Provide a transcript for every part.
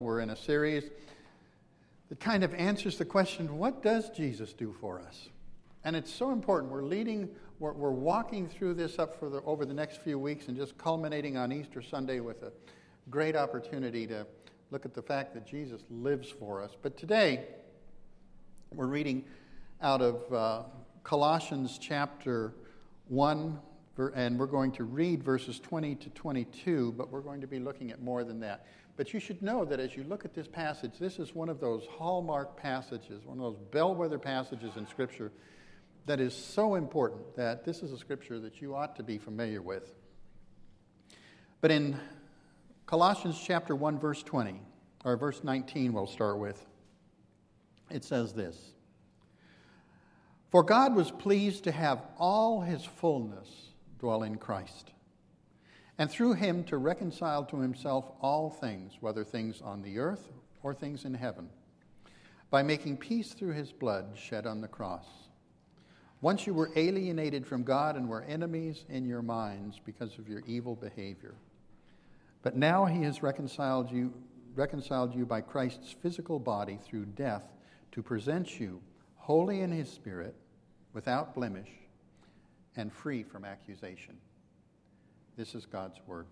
We're in a series that kind of answers the question, what does Jesus do for us? And it's so important. We're walking through this over the next few weeks and just culminating on Easter Sunday with a great opportunity to look at the fact that Jesus lives for us. But today, we're reading out of Colossians chapter 1, and we're going to read verses 20 to 22, but we're going to be looking at more than that. But you should know that as you look at this passage, this is one of those hallmark passages, one of those bellwether passages in Scripture that is so important that this is a Scripture that you ought to be familiar with. But in Colossians chapter 1, verse 20, or verse 19 we'll start with, it says this: "For God was pleased to have all his fullness dwell in Christ, and through him to reconcile to himself all things, whether things on the earth or things in heaven, by making peace through his blood shed on the cross. Once you were alienated from God and were enemies in your minds because of your evil behavior. But now he has reconciled you by Christ's physical body through death to present you holy in his spirit, without blemish, and free from accusation." This is God's word.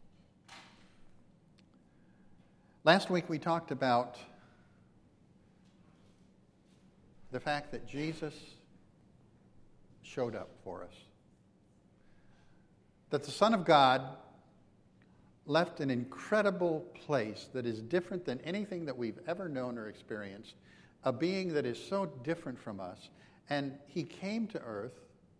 Last week we talked about the fact that Jesus showed up for us. That the Son of God left an incredible place that is different than anything that we've ever known or experienced, a being that is so different from us, and he came to earth.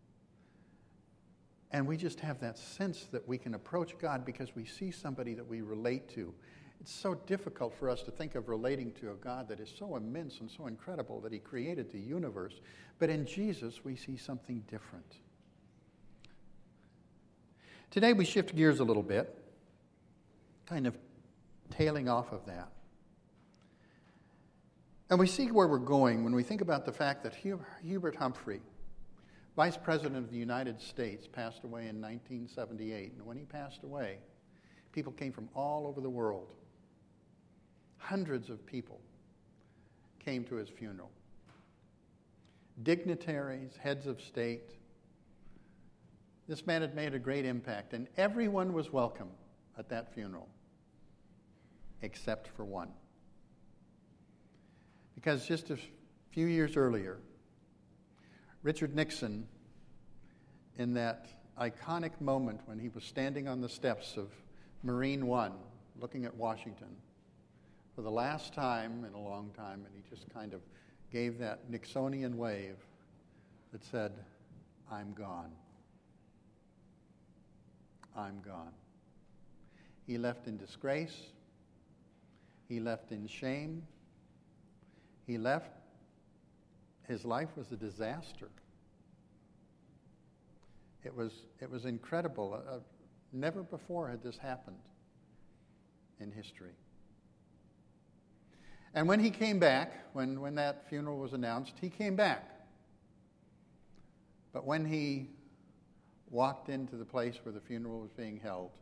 And we just have that sense that we can approach God because we see somebody that we relate to. It's so difficult for us to think of relating to a God that is so immense and so incredible that he created the universe. But in Jesus, we see something different. Today, we shift gears a little bit, kind of tailing off of that. And we see where we're going when we think about the fact that Hubert Humphrey, Vice President of the United States, passed away in 1978. And when he passed away, people came from all over the world. Hundreds of people came to his funeral. Dignitaries, heads of state. This man had made a great impact, and everyone was welcome at that funeral, except for one. Because just a few years earlier, Richard Nixon, in that iconic moment when he was standing on the steps of Marine One, looking at Washington, for the last time in a long time, and he just kind of gave that Nixonian wave that said, "I'm gone. I'm gone." He left in disgrace. He left in shame. He left. His life was a disaster. It was incredible. Never before had this happened in history. And when he came back, when that funeral was announced, he came back. But when he walked into the place where the funeral was being held,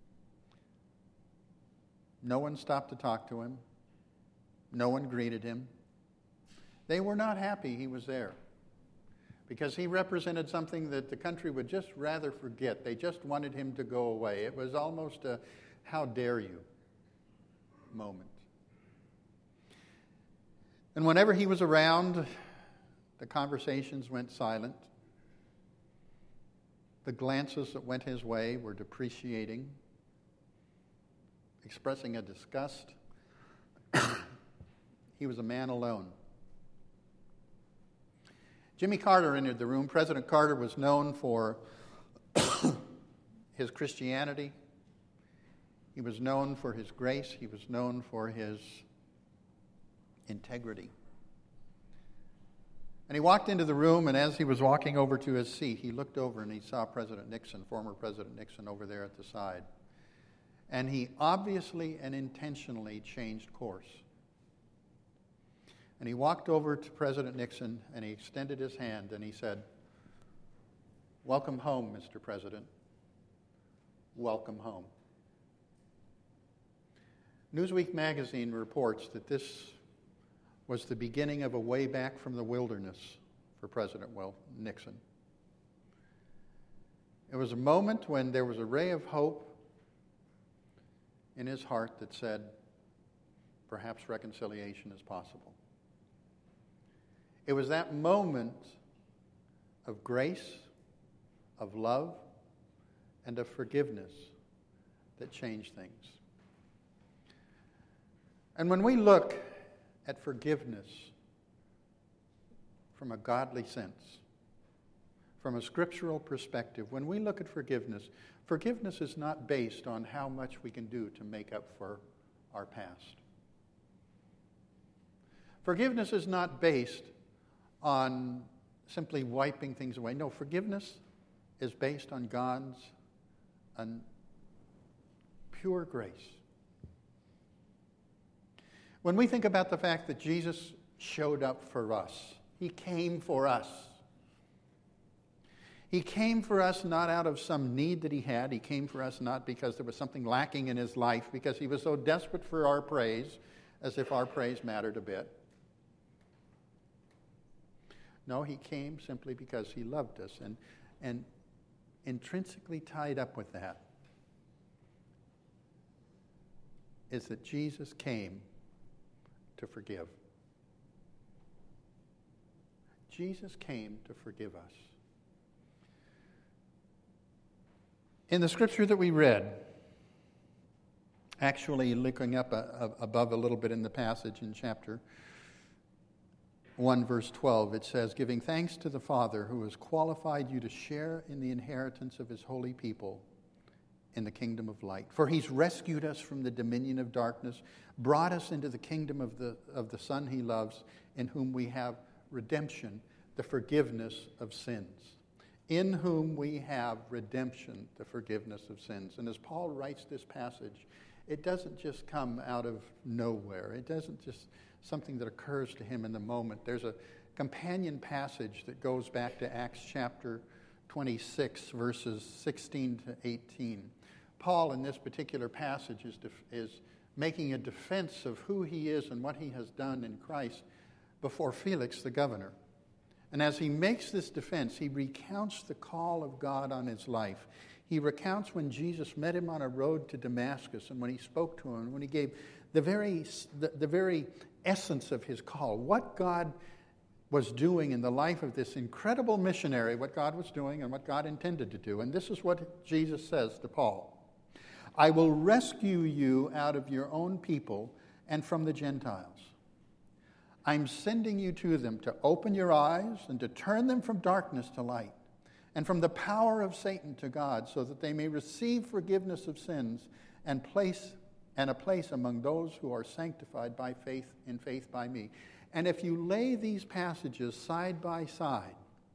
no one stopped to talk to him. No one greeted him. They were not happy he was there because he represented something that the country would just rather forget. They just wanted him to go away. It was almost a "how dare you" moment. And whenever he was around, the conversations went silent. The glances that went his way were depreciating, expressing a disgust. He was a man alone. Jimmy Carter entered the room. President Carter was known for his Christianity. He was known for his grace. He was known for his integrity. And he walked into the room, and as he was walking over to his seat, he looked over and he saw President Nixon, former President Nixon, over there at the side. And he obviously and intentionally changed course. And he walked over to President Nixon, and he extended his hand, and he said, "Welcome home, Mr. President. Welcome home." Newsweek magazine reports that this was the beginning of a way back from the wilderness for President Nixon. It was a moment when there was a ray of hope in his heart that said, perhaps reconciliation is possible. It was that moment of grace, of love, and of forgiveness that changed things. And when we look at forgiveness from a godly sense, from a scriptural perspective, when we look at forgiveness, forgiveness is not based on how much we can do to make up for our past. Forgiveness is not based on simply wiping things away. No, forgiveness is based on God's pure grace. When we think about the fact that Jesus showed up for us, He came for us. He came for us not out of some need that He had. He came for us not because there was something lacking in His life, because He was so desperate for our praise, as if our praise mattered a bit. No, He came simply because He loved us. And intrinsically tied up with that is that Jesus came to forgive. Jesus came to forgive us. In the scripture that we read, actually looking up above a little bit in the passage in chapter 1, verse 12, it says, "Giving thanks to the Father who has qualified you to share in the inheritance of His holy people in the kingdom of light. For He's rescued us from the dominion of darkness, brought us into the kingdom of the Son He loves, in whom we have redemption, the forgiveness of sins." In whom we have redemption, the forgiveness of sins. And as Paul writes this passage, it doesn't just come out of nowhere. It doesn't just something that occurs to him in the moment. There's a companion passage that goes back to Acts chapter 26, verses 16 to 18. Paul, in this particular passage, is making a defense of who he is and what he has done in Christ before Felix, the governor. And as he makes this defense, he recounts the call of God on his life. He recounts when Jesus met him on a road to Damascus, and when He spoke to him, when He gave the very essence of His call, what God was doing in the life of this incredible missionary, what God was doing and what God intended to do. And this is what Jesus says to Paul: "I will rescue you out of your own people and from the Gentiles. I'm sending you to them to open your eyes and to turn them from darkness to light and from the power of Satan to God, so that they may receive forgiveness of sins and a place among those who are sanctified by faith by me." And if you lay these passages side by side,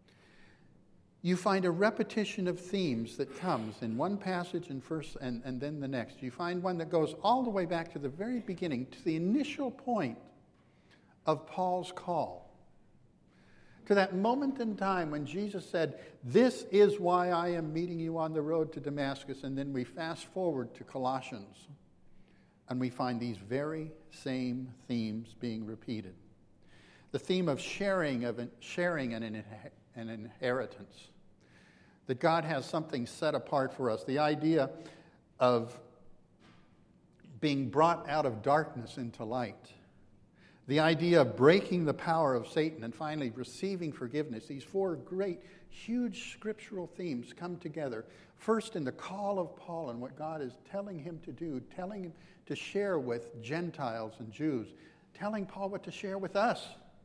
you find a repetition of themes that comes in one passage and then the next. You find one that goes all the way back to the very beginning, to the initial point of Paul's call, to that moment in time when Jesus said, "This is why I am meeting you on the road to Damascus." And then we fast forward to Colossians, and we find these very same themes being repeated. The theme of sharing an inheritance, that God has something set apart for us. The idea of being brought out of darkness into light. The idea of breaking the power of Satan, and finally receiving forgiveness. These four great, huge scriptural themes come together. First, in the call of Paul and what God is telling him to do, telling him to share with Gentiles and Jews, telling Paul what to share with us,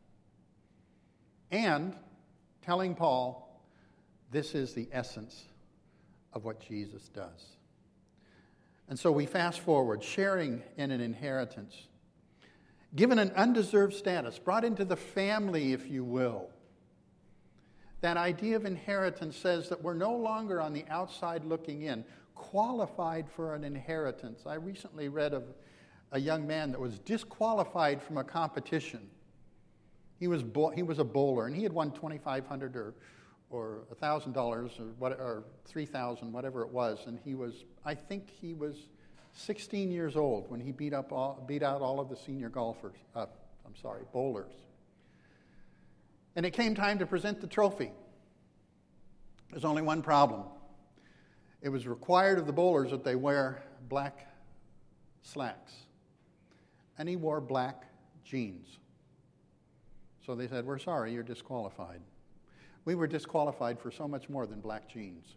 and telling Paul this is the essence of what Jesus does. And so we fast forward, sharing in an inheritance. Given an undeserved status, brought into the family, if you will. That idea of inheritance says that we're no longer on the outside looking in, qualified for an inheritance. I recently read of a young man that was disqualified from a competition. He was a bowler, and he had won $2,500 or $1,000 or $3,000, whatever it was, and I think he was 16 years old when he beat out all of the senior bowlers. And it came time to present the trophy. There's only one problem. It was required of the bowlers that they wear black slacks. And he wore black jeans. So they said, "We're sorry, you're disqualified." We were disqualified for so much more than black jeans.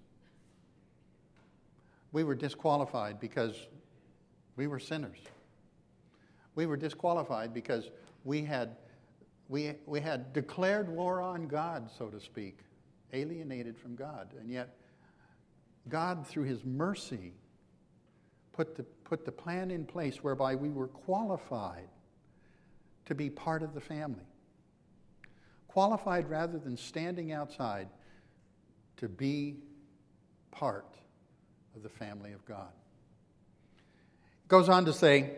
We were disqualified because we were sinners. We were disqualified because we had declared war on God, so to speak, alienated from God. And yet, God, through His mercy, put the plan in place whereby we were qualified to be part of the family. Qualified rather than standing outside to be part of the family of God. It goes on to say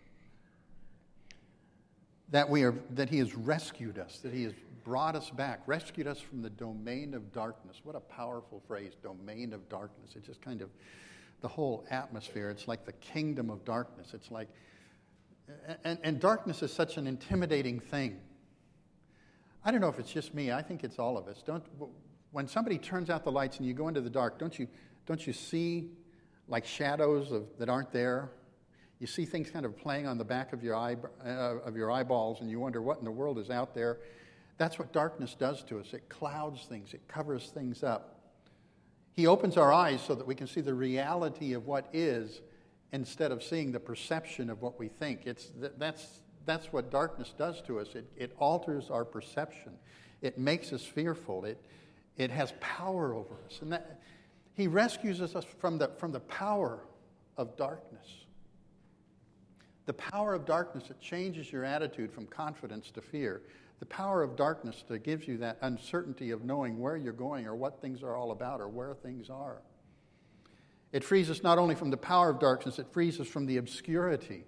that He has rescued us, that He has brought us back, rescued us from the domain of darkness. What a powerful phrase, domain of darkness. It's just kind of the whole atmosphere. It's like the kingdom of darkness. It's like, and darkness is such an intimidating thing. I don't know if it's just me. I think it's all of us. When somebody turns out the lights and you go into the dark, don't you see like shadows that aren't there? You see things kind of playing on the back of your eyeballs, and you wonder what in the world is out there. That's what darkness does to us. It clouds things. It covers things up. He opens our eyes so that we can see the reality of what is instead of seeing the perception of what we think. That's what darkness does to us. It alters our perception. It makes us fearful. It has power over us. And He rescues us from the power of darkness. The power of darkness that changes your attitude from confidence to fear. The power of darkness that gives you that uncertainty of knowing where you're going or what things are all about or where things are. It frees us not only from the power of darkness, it frees us from the obscurity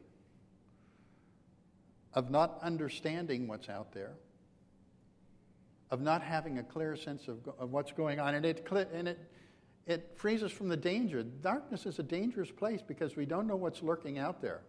of not understanding what's out there, of not having a clear sense of what's going on. And it frees us from the danger. Darkness is a dangerous place because we don't know what's lurking out there.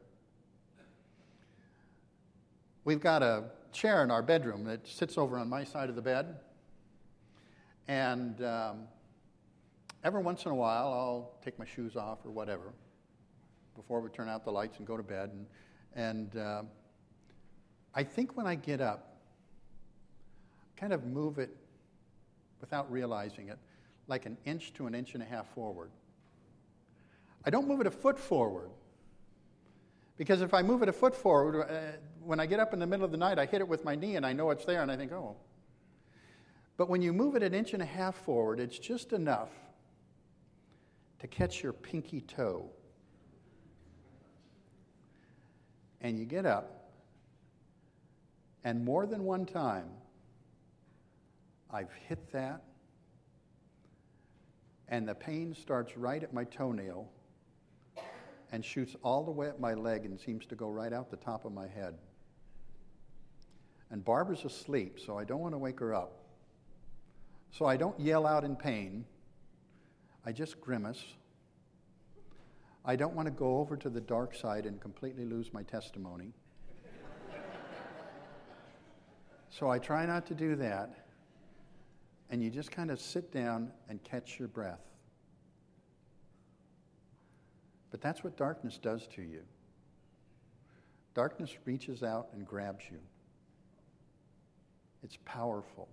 We've got a chair in our bedroom that sits over on my side of the bed. And every once in a while, I'll take my shoes off or whatever before we turn out the lights and go to bed. And I think when I get up, kind of move it without realizing it, like an inch to an inch and a half forward. I don't move it a foot forward, because if I move it a foot forward, when I get up in the middle of the night, I hit it with my knee and I know it's there and I think, oh. But when you move it an inch and a half forward, it's just enough to catch your pinky toe. And you get up. And more than one time, I've hit that, and the pain starts right at my toenail and shoots all the way up my leg and seems to go right out the top of my head. And Barbara's asleep, so I don't want to wake her up. So I don't yell out in pain. I just grimace. I don't want to go over to the dark side and completely lose my testimony. So I try not to do that, and you just kind of sit down and catch your breath. But that's what darkness does to you. Darkness reaches out and grabs you. It's powerful.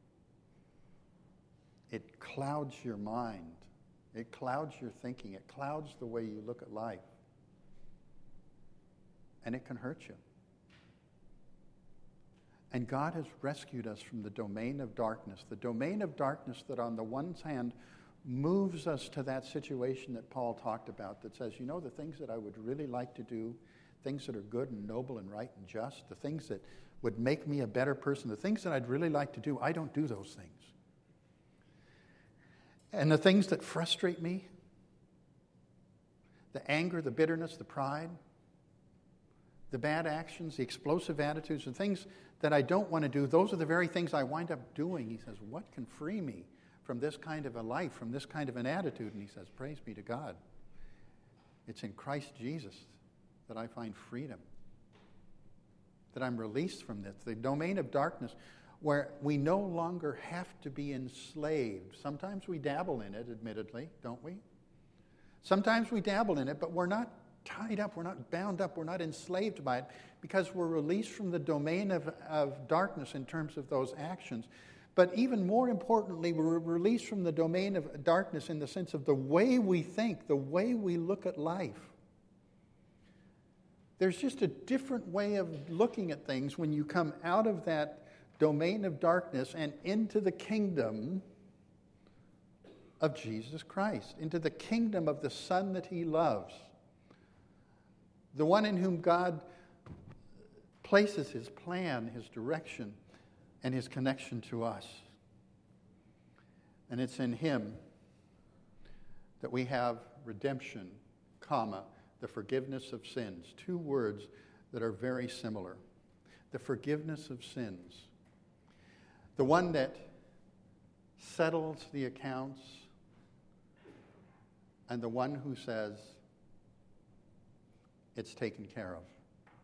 It clouds your mind. It clouds your thinking. It clouds the way you look at life. And it can hurt you. And God has rescued us from the domain of darkness. The domain of darkness that on the one hand moves us to that situation that Paul talked about that says, you know, the things that I would really like to do, things that are good and noble and right and just, the things that would make me a better person, the things that I'd really like to do, I don't do those things. And the things that frustrate me, the anger, the bitterness, the pride, the bad actions, the explosive attitudes, the things that I don't want to do, those are the very things I wind up doing. He says, what can free me from this kind of a life, from this kind of an attitude? And he says, praise be to God. It's in Christ Jesus that I find freedom, that I'm released from this, the domain of darkness, where we no longer have to be enslaved. Sometimes we dabble in it, admittedly, don't we? Sometimes we dabble in it, but we're not tied up, we're not bound up, we're not enslaved by it, because we're released from the domain of darkness in terms of those actions. But even more importantly, we're released from the domain of darkness in the sense of the way we think, the way we look at life. There's just a different way of looking at things when you come out of that domain of darkness and into the kingdom of Jesus Christ, into the kingdom of the Son that He loves, the one in whom God places His plan, His direction, and His connection to us. And it's in Him that we have redemption, the forgiveness of sins. Two words that are very similar. The forgiveness of sins. The one that settles the accounts, and the one who says, it's taken care of.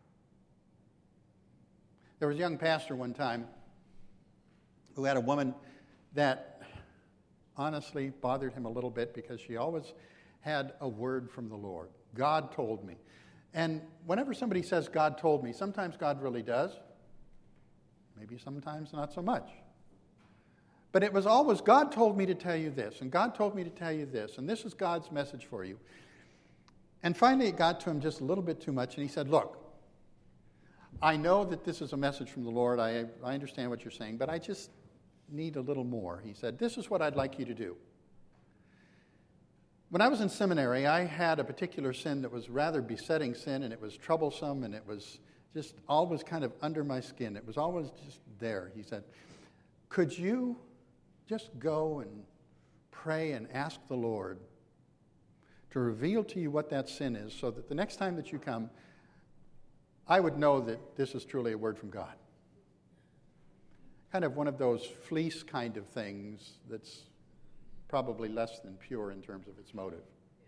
There was a young pastor one time who had a woman that honestly bothered him a little bit because she always had a word from the Lord. God told me. And whenever somebody says God told me, sometimes God really does. Maybe sometimes not so much. But it was always, God told me to tell you this, and God told me to tell you this, and this is God's message for you. And finally it got to him just a little bit too much, and he said, look, I know that this is a message from the Lord. I understand what you're saying, but I just need a little more. He said, this is what I'd like you to do. When I was in seminary, I had a particular sin that was rather besetting sin, and it was troublesome, and it was just always kind of under my skin. It was always just there. He said, could you just go and pray and ask the Lord to reveal to you what that sin is, so that the next time that you come, I would know that this is truly a word from God. Kind of one of those fleece kind of things that's probably less than pure in terms of its motive.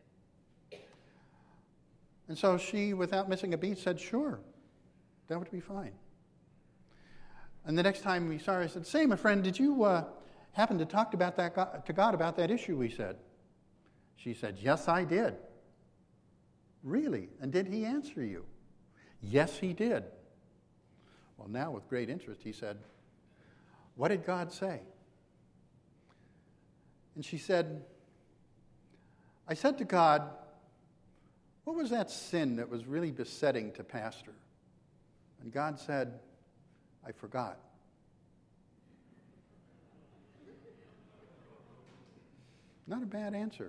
And so she, without missing a beat, said, sure, that would be fine. And the next time we saw her, I said, say, my friend, did you happen to talk about that to God about that issue we said? She said, yes, I did. Really? And did He answer you? Yes, He did. Well, now with great interest, he said, what did God say? And she said, I said to God, what was that sin that was really besetting to Pastor? And God said, I forgot. Not a bad answer.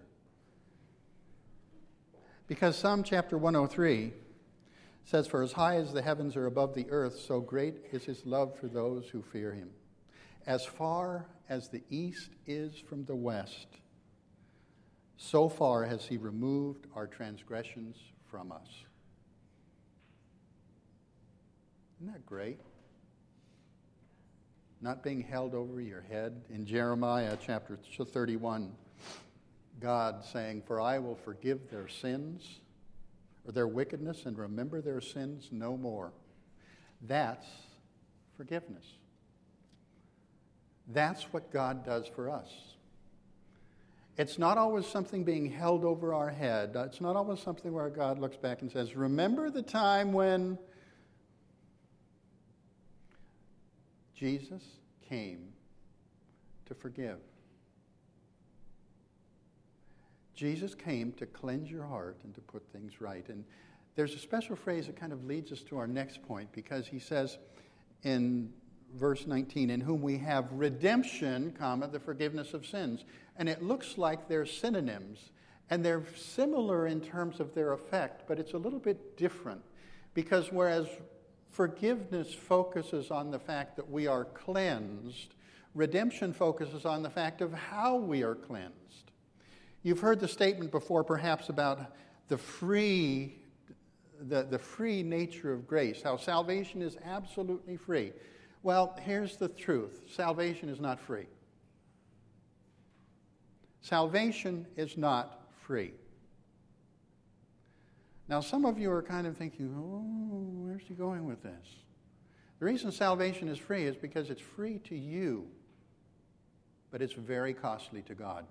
Because Psalm chapter 103 says, for as high as the heavens are above the earth, so great is His love for those who fear Him. As far as the east is from the west, so far has He removed our transgressions from us. Isn't that great? Not being held over your head. In Jeremiah chapter 31, God saying, for I will forgive their sins, or their wickedness, and remember their sins no more. That's forgiveness. That's what God does for us. It's not always something being held over our head. It's not always something where God looks back and says, remember the time when Jesus came to forgive. Jesus came to cleanse your heart and to put things right. And there's a special phrase that kind of leads us to our next point, because he says in verse 19, in whom we have redemption, the forgiveness of sins. And it looks like they're synonyms, and they're similar in terms of their effect, but it's a little bit different. Because whereas forgiveness focuses on the fact that we are cleansed, redemption focuses on the fact of how we are cleansed. You've heard the statement before, perhaps, about the free nature of grace, how salvation is absolutely free. Well, here's the truth. Salvation is not free. Salvation is not free. Now, some of you are kind of thinking, oh, where's he going with this? The reason salvation is free is because it's free to you, but it's very costly to God.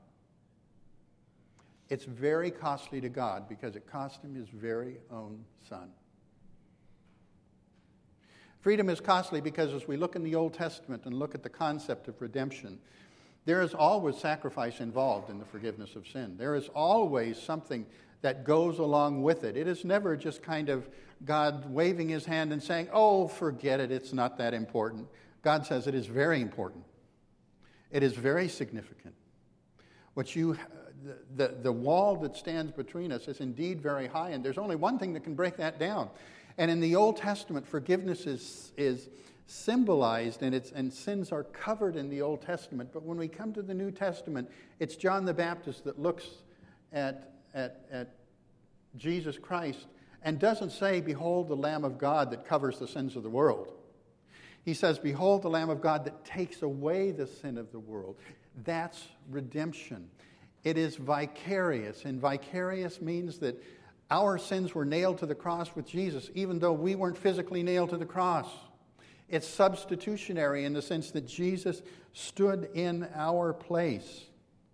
It's very costly to God because it cost him his very own son. Freedom is costly because as we look in the Old Testament and look at the concept of redemption, there is always sacrifice involved in the forgiveness of sin. There is always something that goes along with it. It is never just kind of God waving his hand and saying, oh, forget it, it's not that important. God says it is very important. It is very significant. The wall that stands between us is indeed very high, and there's only one thing that can break that down. And in the Old Testament, forgiveness is symbolized, and sins are covered in the Old Testament. But when we come to the New Testament, it's John the Baptist that looks at Jesus Christ and doesn't say, behold the Lamb of God that covers the sins of the world. He says, behold the Lamb of God that takes away the sin of the world. That's redemption. It is vicarious, and vicarious means that our sins were nailed to the cross with Jesus, even though we weren't physically nailed to the cross. It's substitutionary in the sense that Jesus stood in our place.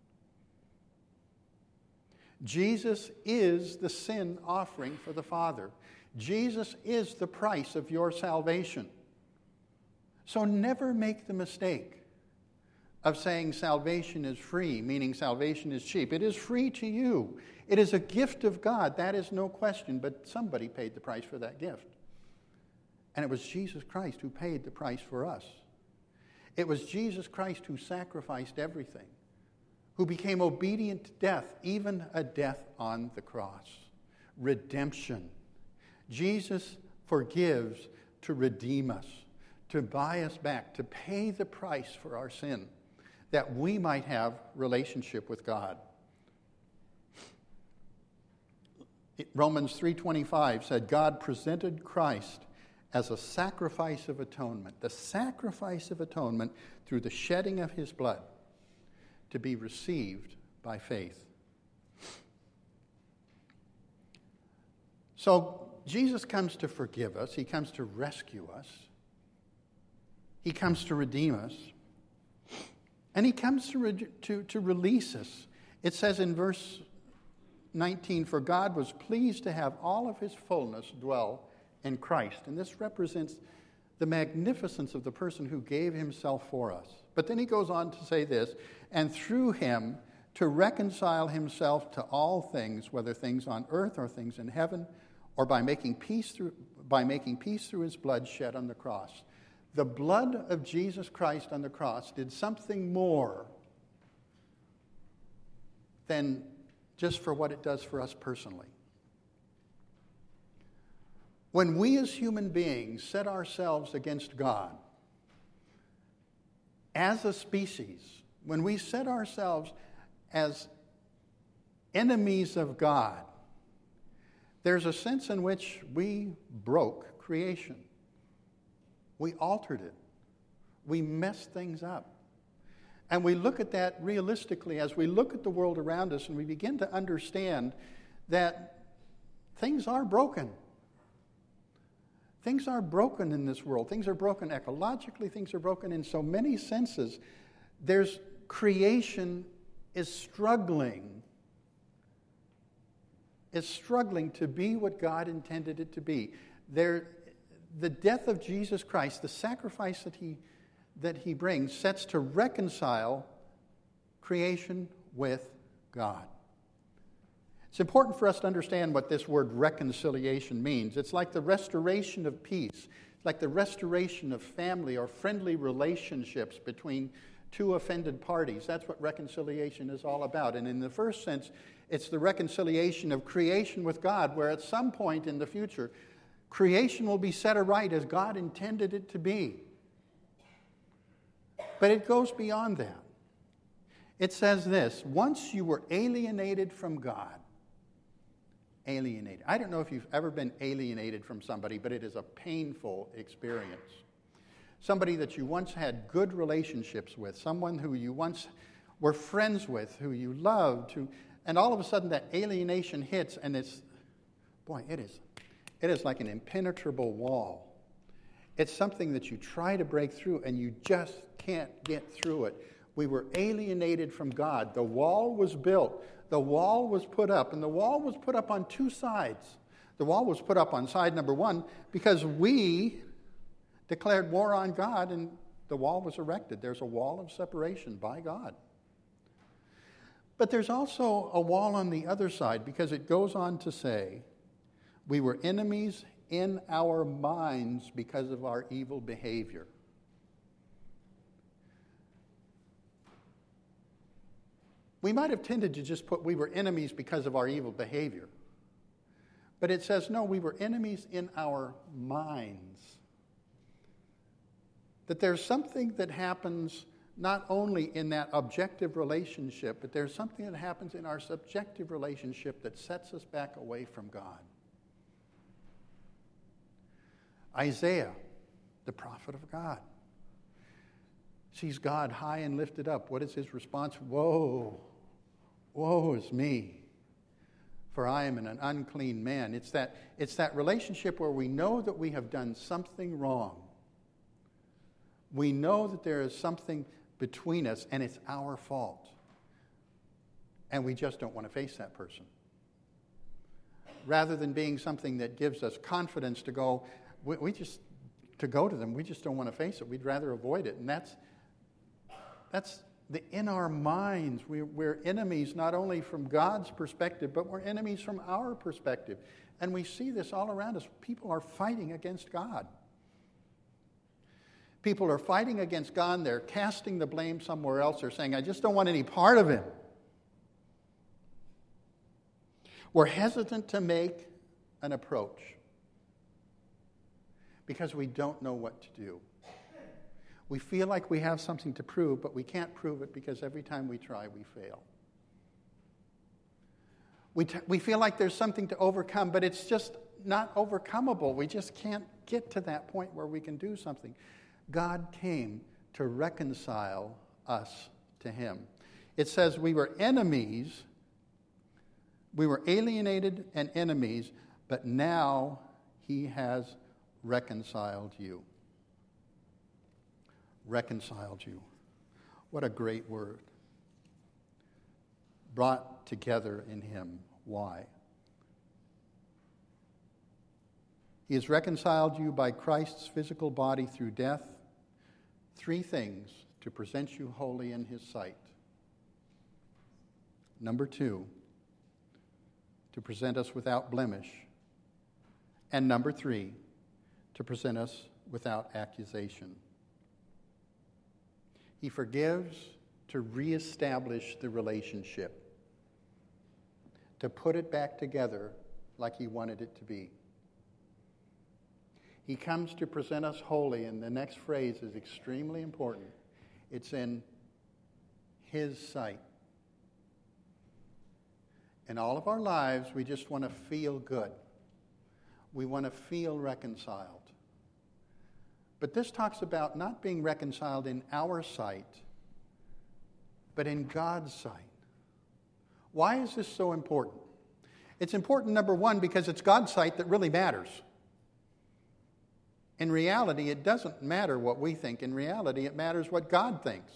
Jesus is the sin offering for the Father. Jesus is the price of your salvation. So never make the mistake of saying salvation is free, meaning salvation is cheap. It is free to you. It is a gift of God, that is no question, but somebody paid the price for that gift. And it was Jesus Christ who paid the price for us. It was Jesus Christ who sacrificed everything, who became obedient to death, even a death on the cross. Redemption. Jesus forgives to redeem us, to buy us back, to pay the price for our sin, that we might have relationship with God. Romans 3:25 said, God presented Christ as a sacrifice of atonement, the sacrifice of atonement through the shedding of his blood, to be received by faith. So Jesus comes to forgive us. He comes to rescue us. He comes to redeem us. And he comes to release us. It says in verse 19, for God was pleased to have all of his fullness dwell in Christ. And this represents the magnificence of the person who gave himself for us. But then he goes on to say this, and through him to reconcile himself to all things, whether things on earth or things in heaven, or by making peace through his blood shed on the cross. The blood of Jesus Christ on the cross did something more than just for what it does for us personally. When we as human beings set ourselves against God, as a species, when we set ourselves as enemies of God, there's a sense in which we broke creation. We altered it. We messed things up. And we look at that realistically as we look at the world around us and we begin to understand that things are broken. Things are broken in this world. Things are broken ecologically. Things are broken in so many senses. Creation is struggling. It's struggling to be what God intended it to be. The death of Jesus Christ, the sacrifice that he brings, sets to reconcile creation with God. It's important for us to understand what this word reconciliation means. It's like the restoration of peace. It's like the restoration of family or friendly relationships between two offended parties. That's what reconciliation is all about. And in the first sense, it's the reconciliation of creation with God, where at some point in the future, creation will be set aright as God intended it to be. But it goes beyond that. It says this, once you were alienated from God, alienated. I don't know if you've ever been alienated from somebody, but it is a painful experience. Somebody that you once had good relationships with, someone who you once were friends with, who you loved, and all of a sudden that alienation hits and it's boy, it is like an impenetrable wall. It's something that you try to break through and you just can't get through it. We were alienated from God. The wall was built. The wall was put up, and the wall was put up on two sides. The wall was put up on side number one because we declared war on God, and the wall was erected. There's a wall of separation by God. But there's also a wall on the other side because it goes on to say, we were enemies in our minds because of our evil behavior. We might have tended to just put we were enemies because of our evil behavior. But it says, no, we were enemies in our minds. That there's something that happens not only in that objective relationship, but there's something that happens in our subjective relationship that sets us back away from God. Isaiah, the prophet of God, sees God high and lifted up. What is his response? Woe, woe is me, for I am an unclean man. It's that relationship where we know that we have done something wrong. We know that there is something between us, and it's our fault. And we just don't want to face that person. Rather than being something that gives us confidence to go, to go to them, we just don't want to face it. We'd rather avoid it. And that's in our minds. We're enemies not only from God's perspective, but we're enemies from our perspective. And we see this all around us. People are fighting against God. People are fighting against God. They're casting the blame somewhere else. They're saying, I just don't want any part of him. We're hesitant to make an approach because we don't know what to do. We feel like we have something to prove, but we can't prove it because every time we try, we fail. We feel like there's something to overcome, but it's just not overcomable. We just can't get to that point where we can do something. God came to reconcile us to him. It says we were enemies, we were alienated and enemies, but now he has reconciled you. Reconciled you. What a great word. Brought together in him. Why? He has reconciled you by Christ's physical body through death. 3 things to present you holy in his sight. Number 2, to present us without blemish. And number 3, to present us without accusation. He forgives to reestablish the relationship, to put it back together like he wanted it to be. He comes to present us holy, and the next phrase is extremely important. It's in his sight. In all of our lives, we just want to feel good. We want to feel reconciled. But this talks about not being reconciled in our sight, but in God's sight. Why is this so important? It's important, number 1, because it's God's sight that really matters. In reality, it doesn't matter what we think. In reality, it matters what God thinks.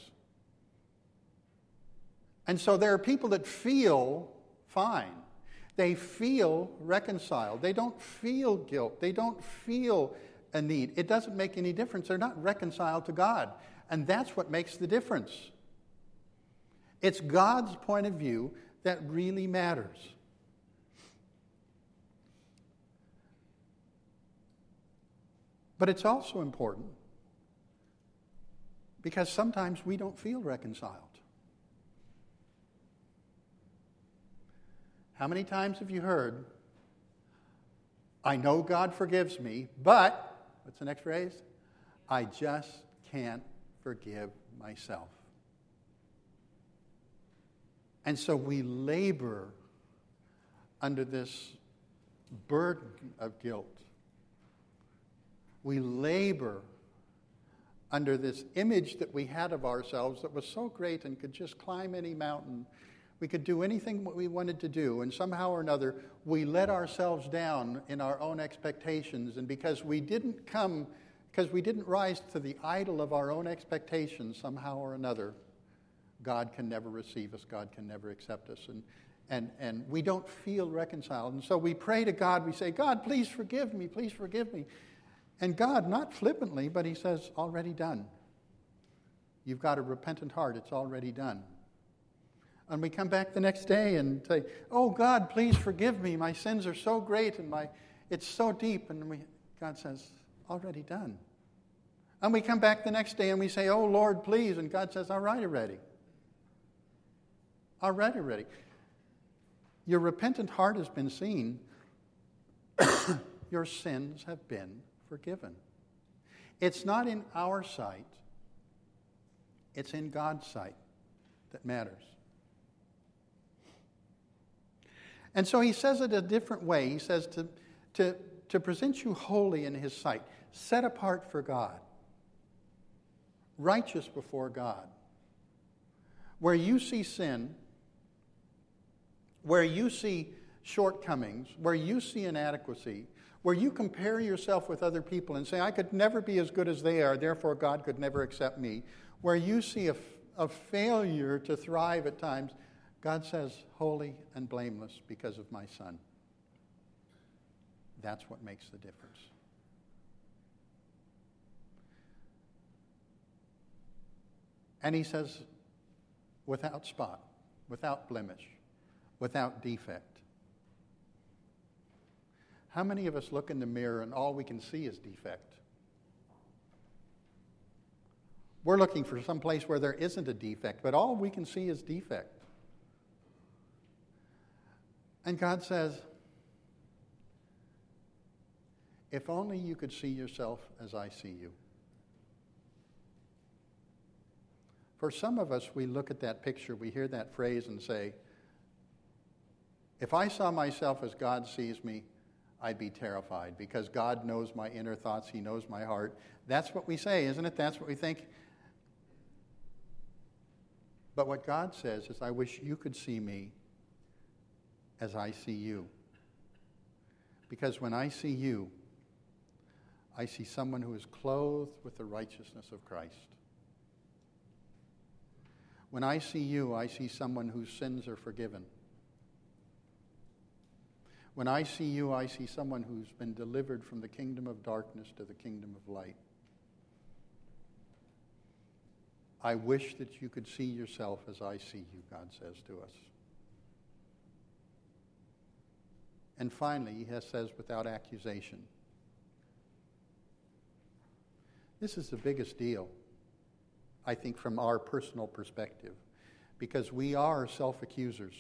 And so there are people that feel fine. They feel reconciled. They don't feel guilt. They don't feel a need. It doesn't make any difference. They're not reconciled to God. And that's what makes the difference. It's God's point of view that really matters. But it's also important because sometimes we don't feel reconciled. How many times have you heard, I know God forgives me, but, what's the next phrase? I just can't forgive myself. And so we labor under this burden of guilt. We labor under this image that we had of ourselves that was so great and could just climb any mountain. We could do anything what we wanted to do, and somehow or another, we let ourselves down in our own expectations, and because we didn't rise to the idol of our own expectations, somehow or another, God can never receive us, God can never accept us, and we don't feel reconciled. And so we pray to God, we say, God, please forgive me, please forgive me. And God, not flippantly, but he says, already done. You've got a repentant heart, it's already done. And we come back the next day and say, oh, God, please forgive me. My sins are so great and it's so deep. And God says, already done. And we come back the next day and we say, oh, Lord, please. And God says, all right, already. Already. Your repentant heart has been seen. Your sins have been forgiven. It's not in our sight. It's in God's sight that matters. And so he says it a different way. He says to present you holy in his sight, set apart for God, righteous before God. Where you see sin, where you see shortcomings, where you see inadequacy, where you compare yourself with other people and say, I could never be as good as they are, therefore God could never accept me, where you see a failure to thrive at times, God says, holy and blameless because of my Son. That's what makes the difference. And he says, without spot, without blemish, without defect. How many of us look in the mirror and all we can see is defect? We're looking for some place where there isn't a defect, but all we can see is defect. And God says, if only you could see yourself as I see you. For some of us, we look at that picture, we hear that phrase and say, if I saw myself as God sees me, I'd be terrified because God knows my inner thoughts, he knows my heart. That's what we say, isn't it? That's what we think. But what God says is, I wish you could see me as I see you. Because when I see you, I see someone who is clothed with the righteousness of Christ. When I see you, I see someone whose sins are forgiven. When I see you, I see someone who's been delivered from the kingdom of darkness to the kingdom of light. I wish that you could see yourself as I see you, God says to us. And finally, he says, without accusation. This is the biggest deal, I think, from our personal perspective, because we are self-accusers.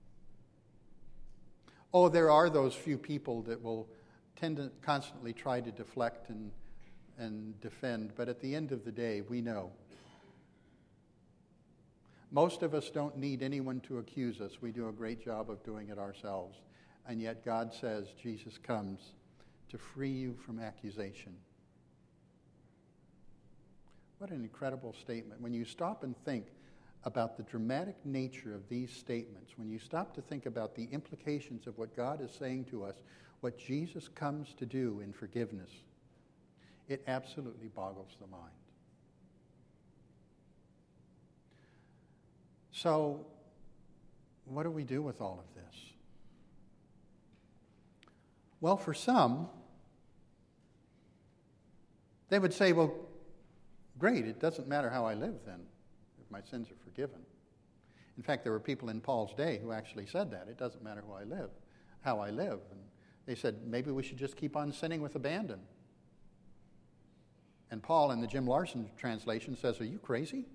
Oh, there are those few people that will tend to constantly try to deflect and defend, but at the end of the day, we know. Most of us don't need anyone to accuse us. We do a great job of doing it ourselves. And yet God says Jesus comes to free you from accusation. What an incredible statement. When you stop and think about the dramatic nature of these statements, when you stop to think about the implications of what God is saying to us, what Jesus comes to do in forgiveness, it absolutely boggles the mind. So, what do we do with all of this? Well, for some, they would say, well, great, it doesn't matter how I live then, if my sins are forgiven. In fact, there were people in Paul's day who actually said that. It doesn't matter how I live. And they said, maybe we should just keep on sinning with abandon. And Paul, in the Jim Larson translation, says, are you crazy?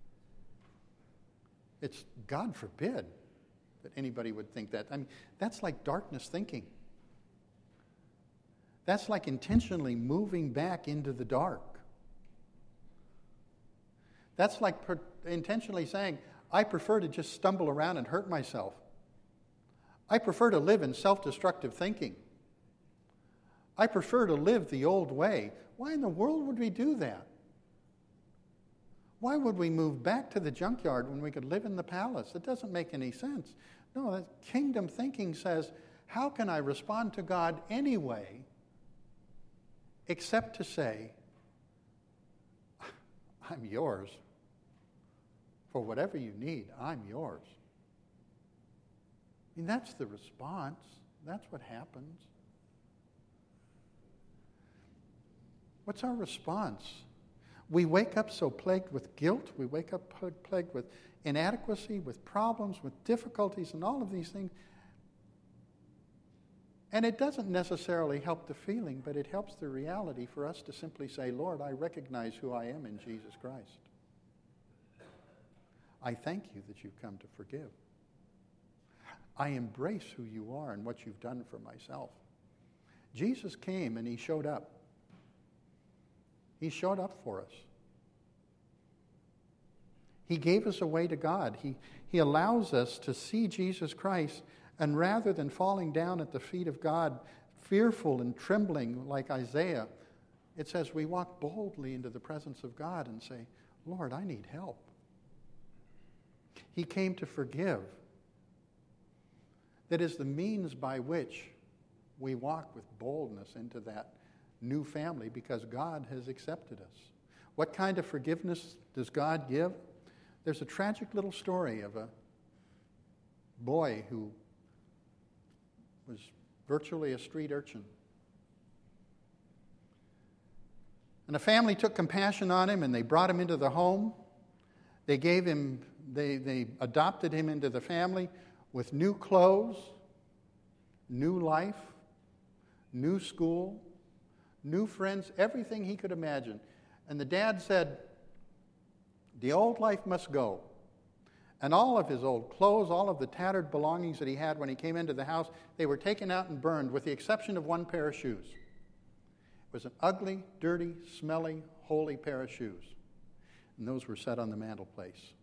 It's God forbid that anybody would think that. I mean, that's like darkness thinking. That's like intentionally moving back into the dark. That's like intentionally saying, I prefer to just stumble around and hurt myself. I prefer to live in self-destructive thinking. I prefer to live the old way. Why in the world would we do that? Why would we move back to the junkyard when we could live in the palace? It doesn't make any sense. No, that kingdom thinking says, how can I respond to God anyway except to say, I'm yours. For whatever you need, I'm yours. I mean, that's the response. That's what happens. What's our response? We wake up so plagued with guilt. We wake up plagued with inadequacy, with problems, with difficulties, and all of these things. And it doesn't necessarily help the feeling, but it helps the reality for us to simply say, Lord, I recognize who I am in Jesus Christ. I thank you that you've come to forgive. I embrace who you are and what you've done for myself. Jesus came and he showed up. He showed up for us. He gave us a way to God. He allows us to see Jesus Christ, and rather than falling down at the feet of God, fearful and trembling like Isaiah, it says we walk boldly into the presence of God and say, Lord, I need help. He came to forgive. That is the means by which we walk with boldness into that new family because God has accepted us. What kind of forgiveness does God give? There's a tragic little story of a boy who was virtually a street urchin. And a family took compassion on him and they brought him into the home. They adopted him into the family with new clothes, new life, new school, new friends, everything he could imagine. And the dad said, the old life must go. And all of his old clothes, all of the tattered belongings that he had when he came into the house, they were taken out and burned with the exception of one pair of shoes. It was an ugly, dirty, smelly, holy pair of shoes. And those were set on the mantelpiece.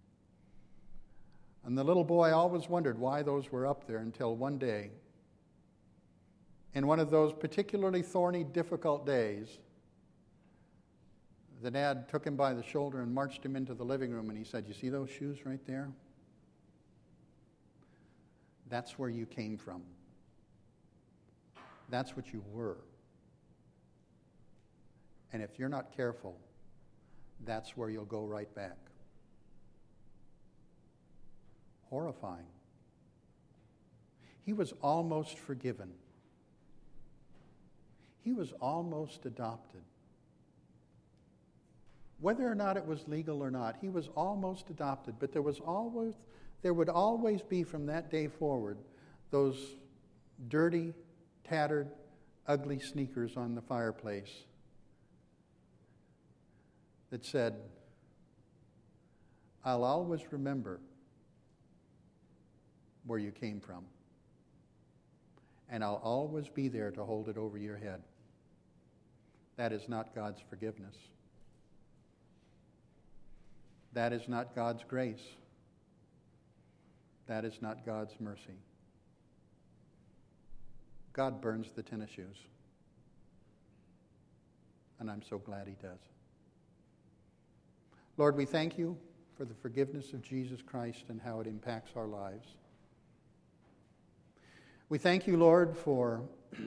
And the little boy always wondered why those were up there until one day, in one of those particularly thorny, difficult days, the dad took him by the shoulder and marched him into the living room and he said, you see those shoes right there? That's where you came from. That's what you were. And if you're not careful, that's where you'll go right back. Horrifying. He was almost forgiven. He was almost adopted. Whether or not it was legal or not, he was almost adopted. But there would always be from that day forward those dirty, tattered, ugly sneakers on the fireplace that said, I'll always remember where you came from. And I'll always be there to hold it over your head. That is not God's forgiveness. That is not God's grace. That is not God's mercy. God burns the tennis shoes. And I'm so glad he does. Lord, we thank you for the forgiveness of Jesus Christ and how it impacts our lives. We thank you, Lord, for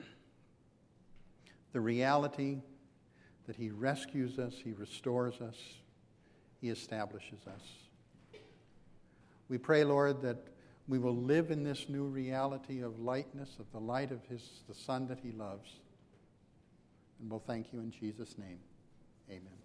the reality that he rescues us, he restores us, he establishes us. We pray, Lord, that we will live in this new reality of lightness, of the light of the Son that he loves. And we'll thank you in Jesus' name. Amen.